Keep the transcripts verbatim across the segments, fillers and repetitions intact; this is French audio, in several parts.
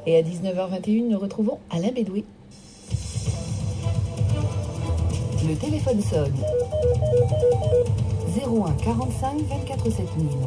Et à dix-neuf heures vingt et une, nous retrouvons Alain Bédoué. Le téléphone sonne. zéro un quarante-cinq vingt-quatre sept mille.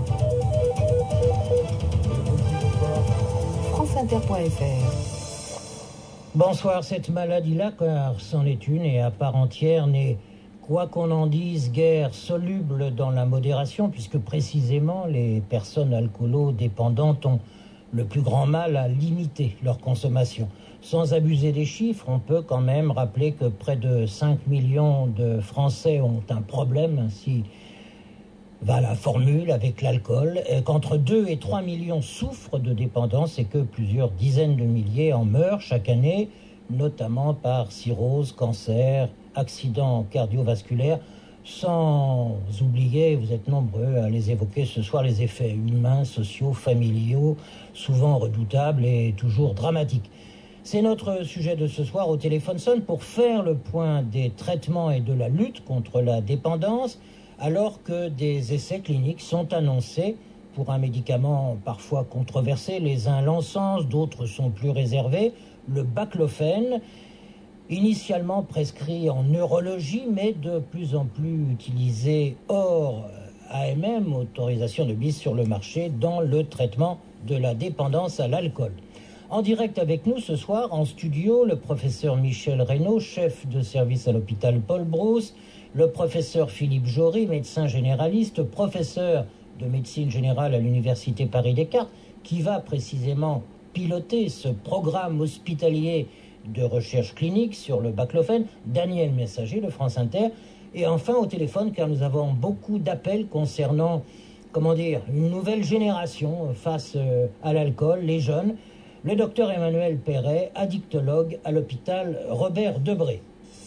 franceinter point f r. Bonsoir, cette maladie-là, car c'en est une et à part entière, n'est, quoi qu'on en dise, guère soluble dans la modération, puisque précisément les personnes alcoolo-dépendantes ont le plus grand mal à limiter leur consommation. Sans abuser des chiffres, on peut quand même rappeler que près de cinq millions de Français ont un problème, ainsi va la formule, avec l'alcool, et qu'entre deux et trois millions souffrent de dépendance et que plusieurs dizaines de milliers en meurent chaque année, notamment par cirrhose, cancer, accidents cardiovasculaires, sans oublier, vous êtes nombreux à les évoquer ce soir, les effets humains, sociaux, familiaux, souvent redoutables et toujours dramatiques. C'est notre sujet de ce soir au téléphone sonne pour faire le point des traitements et de la lutte contre la dépendance, alors que des essais cliniques sont annoncés pour un médicament parfois controversé. Les uns l'encensent, d'autres sont plus réservés, le baclofène, initialement prescrit en neurologie, mais de plus en plus utilisé hors A M M, autorisation de mise sur le marché, dans le traitement de la dépendance à l'alcool. En direct avec nous ce soir, en studio, le professeur Michel Reynaud, chef de service à l'hôpital Paul Brousse, le professeur Philippe Jory, médecin généraliste, professeur de médecine générale à l'université Paris-Descartes, qui va précisément piloter ce programme hospitalier de recherche clinique sur le baclofène, Daniel Messager de France Inter, et enfin au téléphone, car nous avons beaucoup d'appels concernant, comment dire, une nouvelle génération face à l'alcool, les jeunes, le docteur Emmanuel Perret, addictologue à l'hôpital Robert Debré.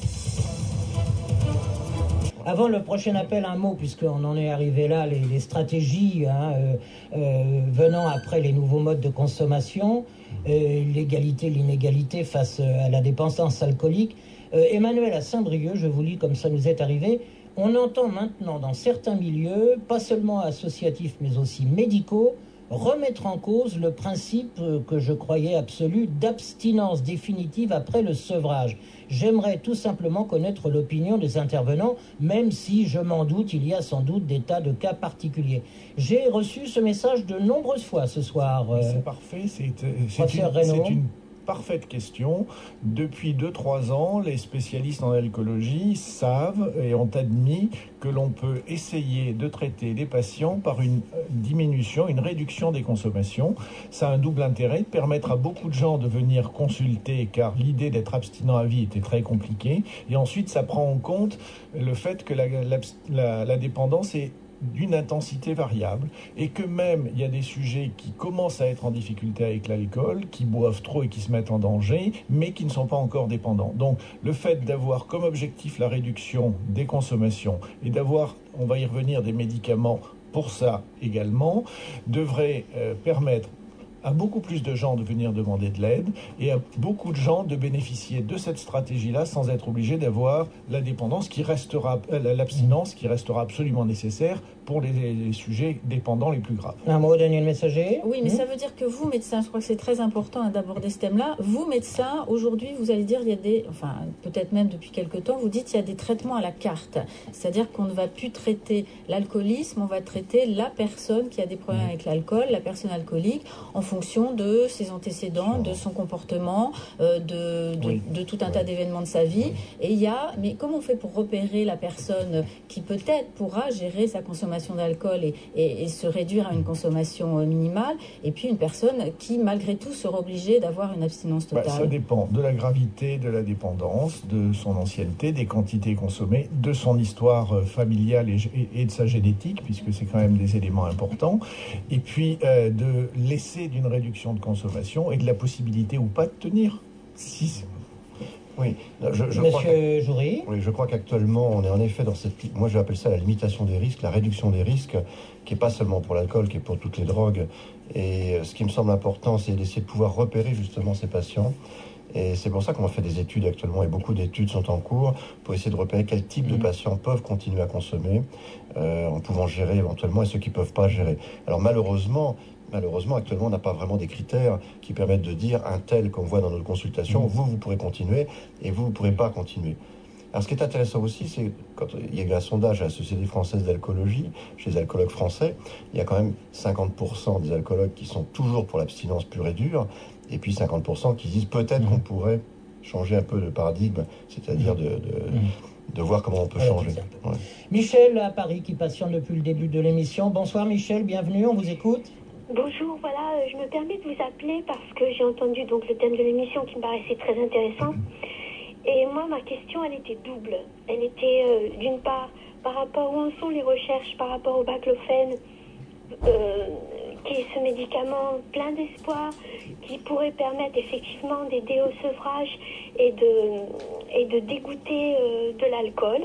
Avant le prochain appel, un mot, puisqu'on en est arrivé là, les, les stratégies hein, euh, euh, venant après les nouveaux modes de consommation, euh, l'égalité, l'inégalité face à la dépendance alcoolique. Euh, Emmanuel, à Saint-Brieuc, je vous lis comme ça nous est arrivé, on entend maintenant dans certains milieux, pas seulement associatifs mais aussi médicaux, remettre en cause le principe que je croyais absolu d'abstinence définitive après le sevrage. J'aimerais tout simplement connaître l'opinion des intervenants, même si je m'en doute, il y a sans doute des tas de cas particuliers. J'ai reçu ce message de nombreuses fois ce soir. Euh, c'est parfait, c'est, c'est, une, c'est une parfaite question. Depuis deux trois ans, les spécialistes en alcoolologie savent et ont admis que l'on peut essayer de traiter les patients par une diminution, une réduction des consommations. Ça a un double intérêt, de permettre à beaucoup de gens de venir consulter, car l'idée d'être abstinent à vie était très compliquée. Et ensuite, ça prend en compte le fait que la, la, la, la dépendance est d'une intensité variable et que même il y a des sujets qui commencent à être en difficulté avec l'alcool, qui boivent trop et qui se mettent en danger, mais qui ne sont pas encore dépendants. Donc le fait d'avoir comme objectif la réduction des consommations et d'avoir, on va y revenir, des médicaments pour ça également, devrait euh, permettre à beaucoup plus de gens de venir demander de l'aide et à beaucoup de gens de bénéficier de cette stratégie-là sans être obligés d'avoir la dépendance qui restera, l'abstinence qui restera absolument nécessaire pour les, les sujets dépendants les plus graves. Un mot, Daniel Messager. Oui, mais mmh. ça veut dire que vous, médecins, je crois que c'est très important d'aborder ce thème-là. Vous, médecins, aujourd'hui, vous allez dire, il y a des, enfin, peut-être même depuis quelque temps, vous dites qu'il y a des traitements à la carte. C'est-à-dire qu'on ne va plus traiter l'alcoolisme, on va traiter la personne qui a des problèmes mmh. avec l'alcool, la personne alcoolique, en fonction de ses antécédents, de son comportement, euh, de, de, oui. de tout un oui. tas d'événements de sa vie. Oui. Et il y a, mais comment on fait pour repérer la personne qui peut-être pourra gérer sa consommation d'alcool et, et, et se réduire à une consommation minimale, et puis une personne qui, malgré tout, sera obligée d'avoir une abstinence totale? Bah, ça dépend de la gravité de la dépendance, de son ancienneté, des quantités consommées, de son histoire familiale et, et, et de sa génétique, puisque c'est quand même des éléments importants, et puis euh, de l'essai d'une réduction de consommation et de la possibilité ou pas de tenir. Si Oui, je, je Monsieur crois Jory. Oui, je crois qu'actuellement, on est en effet dans cette... Moi, j'appelle ça la limitation des risques, la réduction des risques, qui n'est pas seulement pour l'alcool, qui est pour toutes les drogues. Et ce qui me semble important, c'est d'essayer de pouvoir repérer justement ces patients Et c'est pour ça qu'on fait des études actuellement, et beaucoup d'études sont en cours pour essayer de repérer quel type de patients peuvent continuer à consommer, euh, en pouvant gérer éventuellement, et ceux qui ne peuvent pas gérer. Alors malheureusement, malheureusement, actuellement, on n'a pas vraiment des critères qui permettent de dire un tel qu'on voit dans notre consultation, vous, vous pourrez continuer, et vous, vous ne pourrez pas continuer. Alors ce qui est intéressant aussi, c'est quand il y a eu un sondage à la Société française d'alcoolologie, chez les alcoologues français, il y a quand même cinquante pour cent des alcoologues qui sont toujours pour l'abstinence pure et dure, et puis cinquante pour cent qui disent peut-être mmh. qu'on pourrait changer un peu de paradigme, c'est-à-dire de, de, mmh. de voir comment on peut changer. Ouais. Michel à Paris qui patiente depuis le début de l'émission. Bonsoir Michel, bienvenue, on vous écoute. Bonjour, voilà, euh, je me permets de vous appeler parce que j'ai entendu donc le thème de l'émission qui me paraissait très intéressant. Et moi, ma question, elle était double. Elle était, euh, d'une part, par rapport où en sont les recherches par rapport au baclofène, euh, qui est ce médicament plein d'espoir, qui pourrait permettre effectivement d'aider au sevrage et de, et de dégoûter euh, de l'alcool.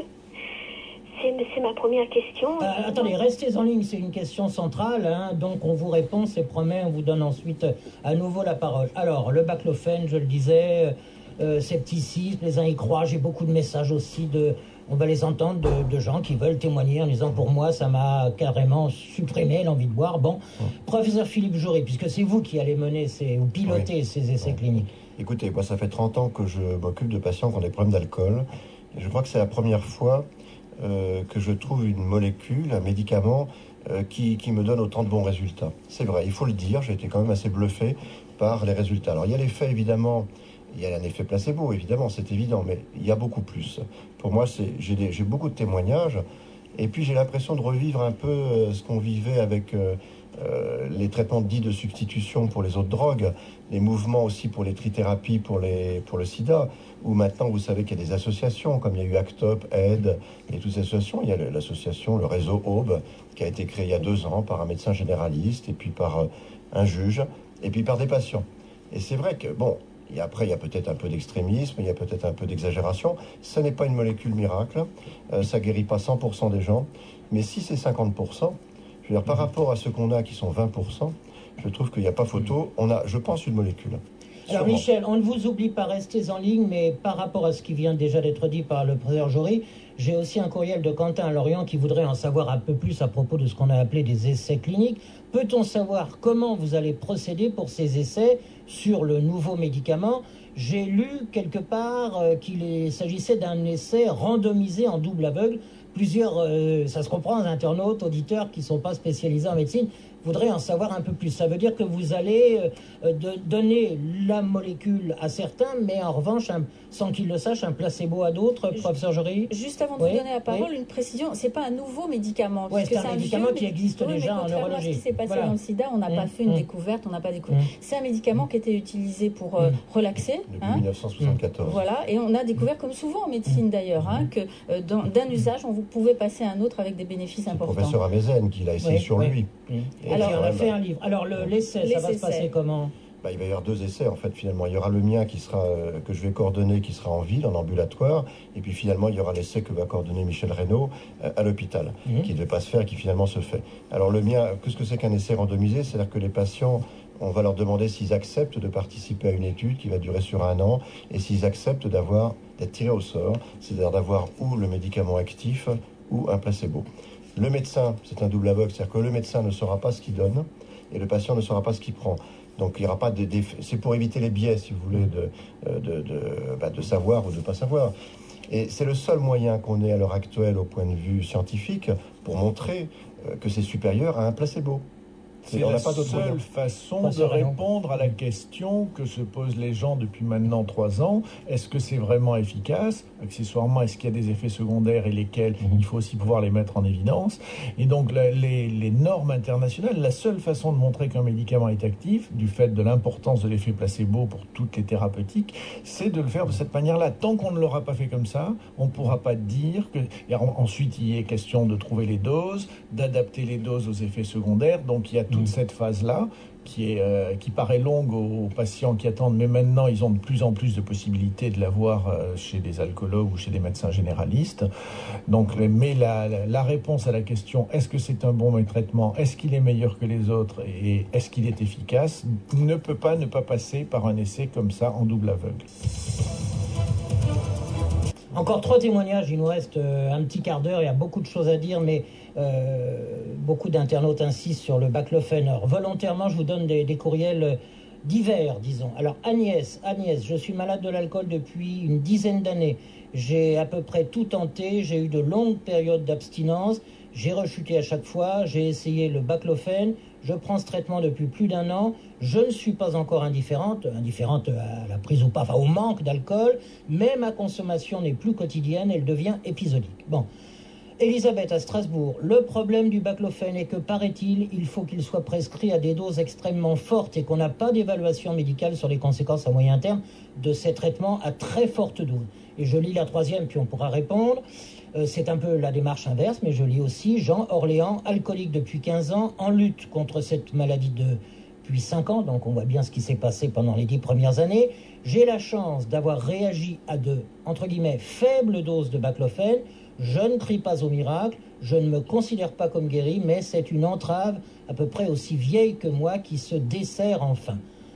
C'est, c'est ma première question. Euh, attendez, restez en ligne, c'est une question centrale, hein, donc on vous répond, c'est promet, on vous donne ensuite à nouveau la parole. Alors, le baclofène, je le disais, euh, scepticisme, les uns y croient, j'ai beaucoup de messages aussi de... On va les entendre de, de gens qui veulent témoigner en disant pour moi ça m'a carrément supprimé l'envie de boire. Bon, oui. Professeur Philippe Jourry, puisque c'est vous qui allez mener ces, ou piloter oui. ces essais oui. cliniques. Écoutez, moi ça fait trente ans que je m'occupe de patients qui ont des problèmes d'alcool. Et je crois que c'est la première fois euh, que je trouve une molécule, un médicament euh, qui, qui me donne autant de bons résultats. C'est vrai, il faut le dire, j'ai été quand même assez bluffé par les résultats. Alors il y a l'effet évidemment... Il y a un effet placebo, évidemment, c'est évident, mais il y a beaucoup plus. Pour moi, c'est, j'ai, des, j'ai beaucoup de témoignages, et puis j'ai l'impression de revivre un peu euh, ce qu'on vivait avec euh, euh, les traitements dits de substitution pour les autres drogues, les mouvements aussi pour les trithérapies, pour, les, pour le sida, où maintenant, vous savez qu'il y a des associations, comme il y a eu ACTOP, AID, et toutes ces associations. Il y a l'association, le réseau Aube, qui a été créé il y a deux ans par un médecin généraliste, et puis par euh, un juge, et puis par des patients. Et c'est vrai que, bon... Et après, il y a peut-être un peu d'extrémisme, il y a peut-être un peu d'exagération. Ce n'est pas une molécule miracle, euh, ça ne guérit pas cent pour cent des gens. Mais si c'est cinquante pour cent, je veux dire, par rapport à ceux qu'on a qui sont vingt pour cent, je trouve qu'il n'y a pas photo. On a, je pense, une molécule. Alors Sûrement. Michel, on ne vous oublie pas, restez en ligne, mais par rapport à ce qui vient déjà d'être dit par le professeur Jourry, j'ai aussi un courriel de Quentin Lorient qui voudrait en savoir un peu plus à propos de ce qu'on a appelé des essais cliniques. Peut-on savoir comment vous allez procéder pour ces essais sur le nouveau médicament ? J'ai lu quelque part euh, qu'il s'agissait d'un essai randomisé en double aveugle. Plusieurs, euh, ça se comprend, internautes, auditeurs qui ne sont pas spécialisés en médecine, voudraient en savoir un peu plus. Ça veut dire que vous allez euh, de, donner la molécule à certains, mais en revanche, un, sans qu'ils le sachent, un placebo à d'autres, je, professeur Jourry. Juste avant de oui, vous donner la parole, oui. une précision, c'est pas un nouveau médicament. Oui, c'est un, un médicament vieux, qui existe oui, déjà en neurologie. À ce qui s'est passé voilà. dans le sida, on n'a mmh, pas fait une mmh. découverte, on n'a pas découvert. Mmh. C'est un médicament mmh. qui était utilisé pour euh, relaxer. Depuis hein, dix-neuf cent soixante-quatorze. Voilà, et on a découvert, comme souvent en médecine d'ailleurs, hein, que euh, dans, d'un usage, on pouvait passer à un autre avec des bénéfices c'est importants. Le professeur Amezen qui l'a essayé oui, sur oui. lui. Mmh. Et alors, on a fait un livre. Alors, le, l'essai, ça va se passer comment ? Bah, il va y avoir deux essais en fait finalement. Il y aura le mien qui sera euh, que je vais coordonner, qui sera en ville, en ambulatoire, et puis finalement il y aura l'essai que va coordonner Michel Reynaud euh, à l'hôpital, mmh. qui ne devait pas se faire et qui finalement se fait. Alors le mien, qu'est-ce que c'est qu'un essai randomisé ? C'est-à-dire que les patients, on va leur demander s'ils acceptent de participer à une étude qui va durer sur un an, et s'ils acceptent d'avoir d'être tirés au sort, c'est-à-dire d'avoir ou le médicament actif ou un placebo. Le médecin, c'est un double aveugle, c'est-à-dire que le médecin ne saura pas ce qu'il donne et le patient ne saura pas ce qu'il prend. Donc il n'y aura pas de, de... C'est pour éviter les biais, si vous voulez, de, de, de, bah, de savoir ou de ne pas savoir. Et c'est le seul moyen qu'on ait à l'heure actuelle, au point de vue scientifique, pour montrer que c'est supérieur à un placebo. C'est la seule façon de répondre à la question que se posent les gens depuis maintenant trois ans. Est-ce que c'est vraiment efficace ? Accessoirement, est-ce qu'il y a des effets secondaires et lesquels mmh. il faut aussi pouvoir les mettre en évidence ? Et donc, la, les, les normes internationales, la seule façon de montrer qu'un médicament est actif, du fait de l'importance de l'effet placebo pour toutes les thérapeutiques, c'est de le faire de cette manière-là. Tant qu'on ne l'aura pas fait comme ça, on ne pourra pas dire que... Et ensuite, il est question de trouver les doses, d'adapter les doses aux effets secondaires. Donc, il y a toute cette phase-là qui, est, euh, qui paraît longue aux, aux patients qui attendent, mais maintenant ils ont de plus en plus de possibilités de l'avoir euh, chez des alcoologues ou chez des médecins généralistes. Donc, mais la, la, la réponse à la question est-ce que c'est un bon traitement, est-ce qu'il est meilleur que les autres et est-ce qu'il est efficace, ne peut pas ne pas passer par un essai comme ça en double aveugle. Encore trois témoignages, il nous reste euh, un petit quart d'heure, il y a beaucoup de choses à dire, mais euh, beaucoup d'internautes insistent sur le baclofen. Alors, volontairement, je vous donne des, des courriels divers, disons. Alors, Agnès, Agnès, je suis malade de l'alcool depuis une dizaine d'années. J'ai à peu près tout tenté, j'ai eu de longues périodes d'abstinence, j'ai rechuté à chaque fois, j'ai essayé le baclofen, je prends ce traitement depuis plus d'un an, je ne suis pas encore indifférente, indifférente à la prise ou pas, enfin au manque d'alcool, mais ma consommation n'est plus quotidienne, elle devient épisodique. Bon. Elisabeth à Strasbourg, le problème du baclofen est que, paraît-il, il faut qu'il soit prescrit à des doses extrêmement fortes et qu'on n'a pas d'évaluation médicale sur les conséquences à moyen terme de ces traitements à très forte dose. Et je lis la troisième, puis on pourra répondre. Euh, c'est un peu la démarche inverse, mais je lis aussi Jean Orléans, alcoolique depuis quinze ans, en lutte contre cette maladie depuis cinq ans, donc on voit bien ce qui s'est passé pendant les dix premières années. J'ai la chance d'avoir réagi à de, entre guillemets, faibles doses de baclofen. Je ne crie pas au miracle, je ne me considère pas comme guéri, mais c'est une entrave à peu près aussi vieille que moi qui se dessert enfin.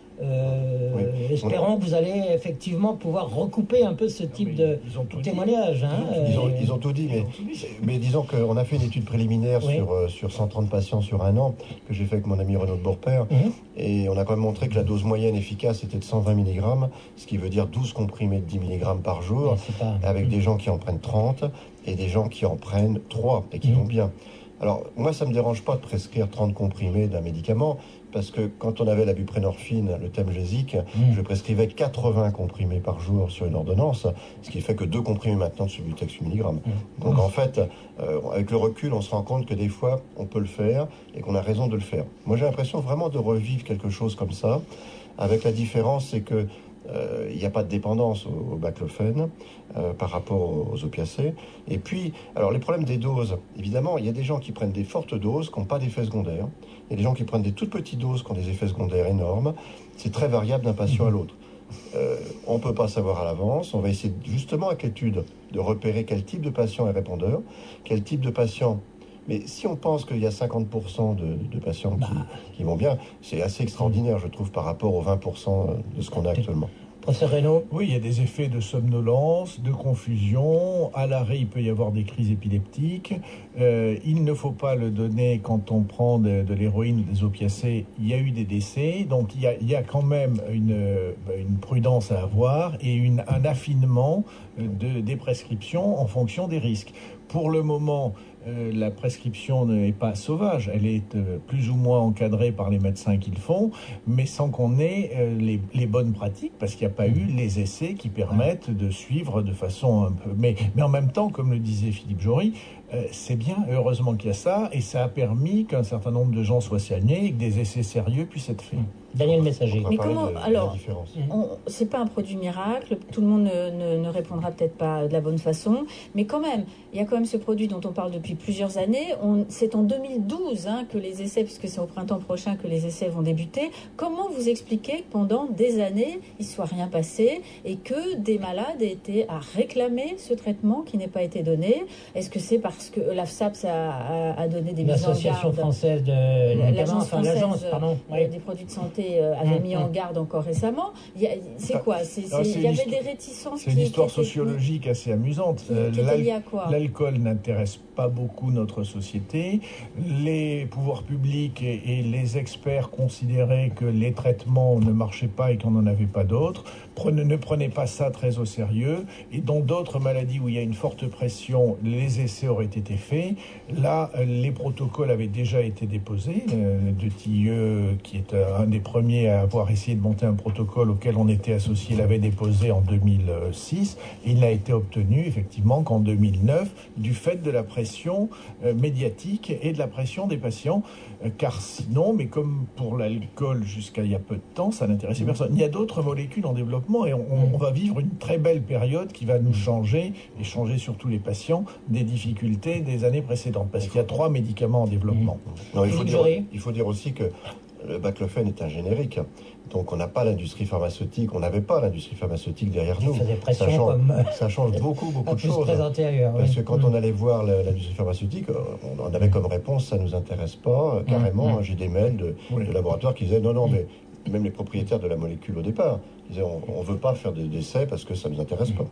Euh, oui. Espérons que vous allez effectivement pouvoir recouper un peu ce type de témoignage. Hein, ils, ont, ils ont tout dit, mais, mais disons qu'on a fait une étude préliminaire oui. sur, euh, sur cent trente patients sur un an, que j'ai fait avec mon ami Renaud de Bourpère, mm-hmm. et on a quand même montré que la dose moyenne efficace était de cent vingt milligrammes, ce qui veut dire douze comprimés de dix milligrammes par jour, pas... avec mm-hmm. des gens qui en prennent trente et des gens qui en prennent trois et qui mm-hmm. vont bien. Alors, moi, ça ne me dérange pas de prescrire trente comprimés d'un médicament, parce que quand on avait la buprenorphine, le Temgesic, mmh. je prescrivais quatre-vingts comprimés par jour sur une ordonnance, ce qui fait que deux comprimés maintenant de Subutex huit milligrammes. Mmh. Donc en fait, euh, avec le recul, on se rend compte que des fois, on peut le faire et qu'on a raison de le faire. Moi, j'ai l'impression vraiment de revivre quelque chose comme ça, avec la différence, c'est que euh, il n'y a pas de dépendance au, au baclofen euh, par rapport aux opiacés. Et puis, alors les problèmes des doses, évidemment, il y a des gens qui prennent des fortes doses qui n'ont pas d'effets secondaires. Il y a des gens qui prennent des toutes petites doses qui ont des effets secondaires énormes. C'est très variable d'un patient à l'autre. Euh, on ne peut pas savoir à l'avance. On va essayer justement avec l'étude de repérer quel type de patient est répondeur, quel type de patient. Mais si on pense qu'il y a cinquante pour cent de, de patients qui, qui vont bien, c'est assez extraordinaire, je trouve, par rapport aux vingt pour cent de ce qu'on a actuellement. Professeur Reynaud ? Oui, il y a des effets de somnolence, de confusion. À l'arrêt, il peut y avoir des crises épileptiques. Euh, il ne faut pas le donner quand on prend de, de l'héroïne ou des opiacés. Il y a eu des décès. Donc, il y a, il y a quand même une, une prudence à avoir et une, un affinement de, des prescriptions en fonction des risques. Pour le moment, euh, la prescription n'est pas sauvage. Elle est euh, plus ou moins encadrée par les médecins qui le font, mais sans qu'on ait euh, les, les bonnes pratiques, parce qu'il n'y a pas eu les essais qui permettent de suivre de façon un peu... Mais, mais en même temps, comme le disait Philippe Jory, euh, c'est bien, heureusement qu'il y a ça, et ça a permis qu'un certain nombre de gens soient soignés et que des essais sérieux puissent être faits. Daniel Messager. Mais comment, de, alors, c'est pas un produit miracle, tout le monde ne, ne, ne répondra peut-être pas de la bonne façon, mais quand même, il y a quand même ce produit dont on parle depuis plusieurs années. On, c'est en deux mille douze hein, que les essais, puisque c'est au printemps prochain que les essais vont débuter. Comment vous expliquez que pendant des années, il ne soit rien passé et que des malades aient été à réclamer ce traitement qui n'ait pas été donné? Est-ce que c'est parce que l'AFSAP a, a, a donné des mises en garde? L'Association française de... L'agence enfin, française l'agence, pardon, oui. des produits de santé avait mmh, mis en garde encore récemment. Il y a, c'est quoi c'est, c'est, Il y avait des réticences. C'est une histoire qui sociologique assez amusante. Qui, qui L'al- à quoi l'alcool n'intéresse pas beaucoup notre société. Les pouvoirs publics et, et les experts considéraient que les traitements ne marchaient pas et qu'on n'en avait pas d'autres. Prenez, ne prenez pas ça très au sérieux. Et dans d'autres maladies où il y a une forte pression, les essais auraient été faits. Là, les protocoles avaient déjà été déposés. Le de Tilleux, qui est un des premiers à avoir essayé de monter un protocole auquel on était associé, l'avait déposé en deux mille six. Et il n'a été obtenu, effectivement, qu'en deux mille neuf, du fait de la pression euh, médiatique et de la pression des patients. Euh, car sinon, mais comme pour l'alcool jusqu'à il y a peu de temps, ça n'intéressait personne. Il y a d'autres molécules en développement et on, on va vivre une très belle période qui va nous changer, et changer surtout les patients, des difficultés des années précédentes. Parce qu'il y a trois médicaments en développement. Non, il faut dire, il faut dire aussi que le baclofène est un générique. Donc on n'a pas l'industrie pharmaceutique, on n'avait pas l'industrie pharmaceutique derrière nous. Ça change, comme, ça change beaucoup, beaucoup de choses. Ailleurs, Parce oui. que quand mmh. on allait voir l'industrie pharmaceutique, on, on avait comme réponse, ça ne nous intéresse pas, euh, carrément. Mmh. J'ai des mails de, oui. de laboratoires qui disaient, non, non, mmh. mais même les propriétaires de la molécule au départ, ils disaient, on ne veut pas faire d'essais parce que ça ne nous intéresse pas.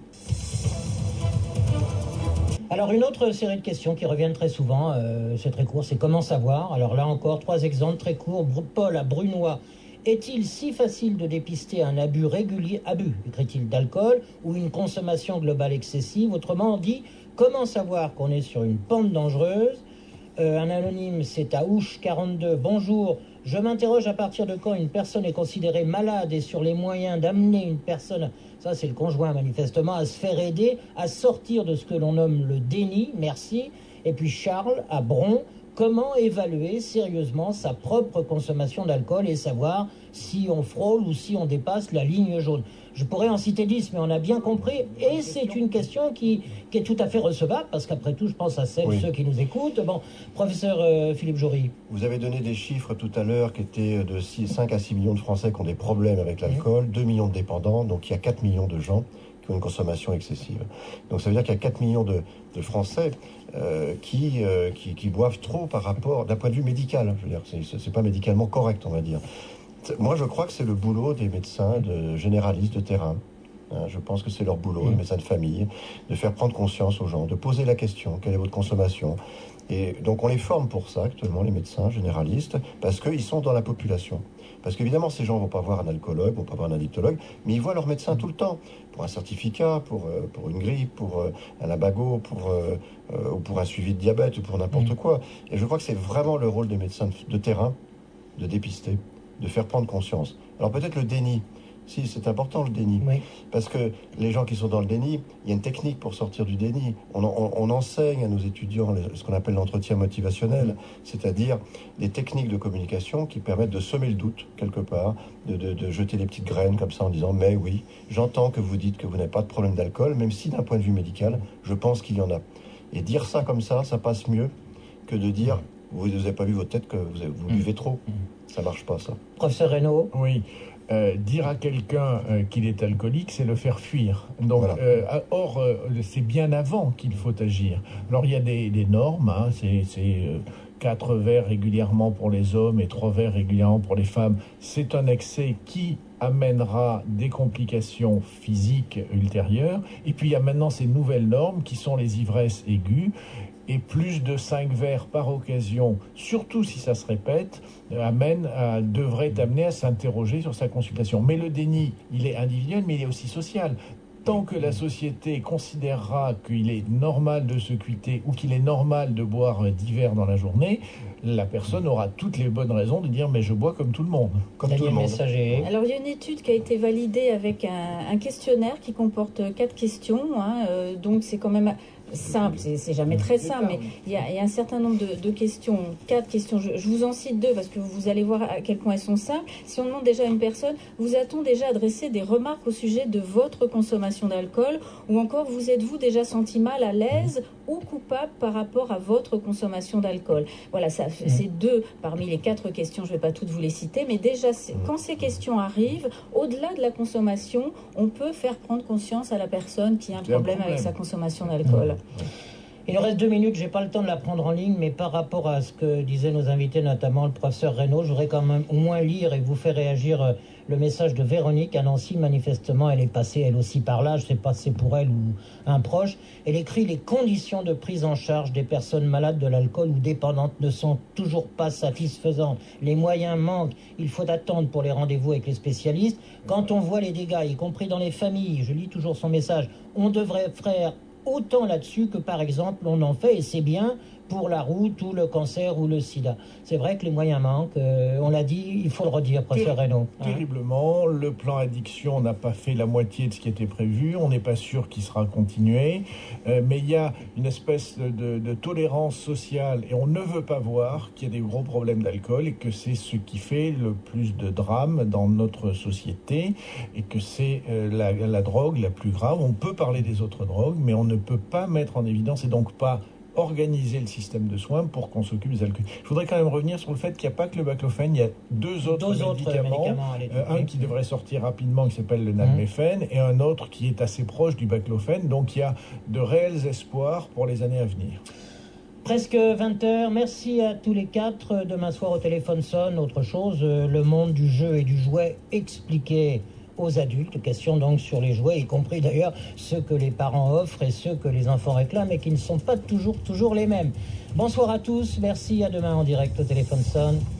Alors une autre série de questions qui reviennent très souvent, euh, c'est très court, c'est comment savoir. Alors là encore, trois exemples très courts. Paul à Brunois. Est-il si facile de dépister un abus régulier, abus, écrit-il, d'alcool ou une consommation globale excessive? Autrement dit, comment savoir qu'on est sur une pente dangereuse? euh, Un anonyme, c'est à Ouche quarante-deux. Bonjour, je m'interroge à partir de quand une personne est considérée malade et sur les moyens d'amener une personne, ça c'est le conjoint manifestement, à se faire aider, à sortir de ce que l'on nomme le déni. Merci. Et puis Charles à Bron. Comment évaluer sérieusement sa propre consommation d'alcool et savoir si on frôle ou si on dépasse la ligne jaune? Je pourrais en citer dix, mais on a bien compris. Et c'est une question qui, qui est tout à fait recevable, parce qu'après tout, je pense à celles, oui. ceux qui nous écoutent. Bon, professeur euh, Philippe Jory. Vous avez donné des chiffres tout à l'heure qui étaient de cinq à six millions de Français qui ont des problèmes avec l'alcool, mmh. deux millions de dépendants, donc il y a quatre millions de gens qui ont une consommation excessive. Donc ça veut dire qu'il y a quatre millions de, de Français euh, qui, euh, qui, qui boivent trop par rapport, d'un point de vue médical. Je veux dire, c'est, c'est pas médicalement correct, on va dire. Moi, je crois que c'est le boulot des médecins de généralistes de terrain. Hein, je pense que c'est leur boulot, mmh. les médecins de famille, de faire prendre conscience aux gens, de poser la question, quelle est votre consommation? Et donc on les forme pour ça actuellement, les médecins généralistes, parce qu'ils sont dans la population. Parce qu'évidemment, ces gens ne vont pas voir un alcoologue, ne vont pas voir un addictologue, mais ils voient leur médecin tout le temps, pour un certificat, pour, euh, pour une grippe, pour euh, un labago, pour, euh, euh, ou pour un suivi de diabète, ou pour n'importe mmh. quoi. Et je crois que c'est vraiment le rôle des médecins de, de terrain, de dépister, de faire prendre conscience. Alors peut-être le déni. Si, c'est important le déni. Oui. Parce que les gens qui sont dans le déni, il y a une technique pour sortir du déni. On, on, on enseigne à nos étudiants ce qu'on appelle l'entretien motivationnel, c'est-à-dire des techniques de communication qui permettent de semer le doute, quelque part, de, de, de jeter des petites graines comme ça en disant « Mais oui, j'entends que vous dites que vous n'avez pas de problème d'alcool, même si d'un point de vue médical, je pense qu'il y en a. » Et dire ça comme ça, ça passe mieux que de dire « Vous n'avez pas vu votre tête que vous, vous buvez trop. » Ça marche pas, ça. Professeur Reynaud. Oui. Euh, dire à quelqu'un euh, qu'il est alcoolique, c'est le faire fuir. Donc, voilà. euh, or, euh, c'est bien avant qu'il faut agir. Alors, il y a des, des normes, hein, c'est, c'est euh, quatre verres régulièrement pour les hommes et trois verres régulièrement pour les femmes. C'est un excès qui amènera des complications physiques ultérieures. Et puis, il y a maintenant ces nouvelles normes qui sont les ivresses aiguës. Et plus de cinq verres par occasion, surtout si ça se répète, amène à, devrait amener à s'interroger sur sa consultation. Mais le déni, il est individuel, mais il est aussi social. Tant que la société considérera qu'il est normal de se cuiter ou qu'il est normal de boire dix verres dans la journée, la personne aura toutes les bonnes raisons de dire « mais je bois comme tout le monde ». Comme tout le monde. Messager. Alors il y a une étude qui a été validée avec un, un questionnaire qui comporte quatre questions, hein, euh, donc c'est quand même simple, c'est, c'est jamais très simple, mais il y a, il y a un certain nombre de, de questions, quatre questions, je, je vous en cite deux parce que vous allez voir à quel point elles sont simples. Si on demande déjà à une personne, vous a-t-on déjà adressé des remarques au sujet de votre consommation d'alcool, ou encore vous êtes-vous déjà senti mal à l'aise ou coupable par rapport à votre consommation d'alcool? Voilà, ça, c'est deux parmi les quatre questions, je ne vais pas toutes vous les citer, mais déjà, quand ces questions arrivent, au-delà de la consommation, on peut faire prendre conscience à la personne qui a un, problème, un problème avec sa consommation d'alcool. Il nous reste deux minutes, je n'ai pas le temps de la prendre en ligne, mais par rapport à ce que disaient nos invités, notamment le professeur Reynaud, je voudrais quand même au moins lire et vous faire réagir le message de Véronique à Nancy. Manifestement, elle est passée elle aussi par là, je ne sais pas si c'est pour elle ou un proche. Elle écrit « Les conditions de prise en charge des personnes malades de l'alcool ou dépendantes ne sont toujours pas satisfaisantes. Les moyens manquent, il faut attendre pour les rendez-vous avec les spécialistes. Quand on voit les dégâts, y compris dans les familles, je lis toujours son message, on devrait faire autant là-dessus que, par exemple, on en fait, et c'est bien, pour la route ou le cancer ou le sida. C'est vrai que les moyens manquent, euh, on l'a dit, il faut le redire, professeur Reynaud. Terriblement, hein. Le plan addiction n'a pas fait la moitié de ce qui était prévu, on n'est pas sûr qu'il sera continué, euh, mais il y a une espèce de, de, de tolérance sociale, et on ne veut pas voir qu'il y a des gros problèmes d'alcool, et que c'est ce qui fait le plus de drames dans notre société, et que c'est euh, la, la drogue la plus grave. On peut parler des autres drogues, mais on ne peut pas mettre en évidence, et donc pas organiser le système de soins pour qu'on s'occupe des alcooliques. Je voudrais quand même revenir sur le fait qu'il n'y a pas que le baclofène, il y a deux autres deux médicaments. Autres médicaments euh, un qui devrait sortir rapidement, qui s'appelle le nalméphène, mmh. et un autre qui est assez proche du baclofène. Donc il y a de réels espoirs pour les années à venir. Presque vingt heures, merci à tous les quatre. Demain soir au téléphone sonne, autre chose, le monde du jeu et du jouet expliqué aux adultes. Question donc sur les jouets, y compris d'ailleurs ceux que les parents offrent et ceux que les enfants réclament et qui ne sont pas toujours, toujours les mêmes. Bonsoir à tous, merci, à demain en direct au téléphone sonne.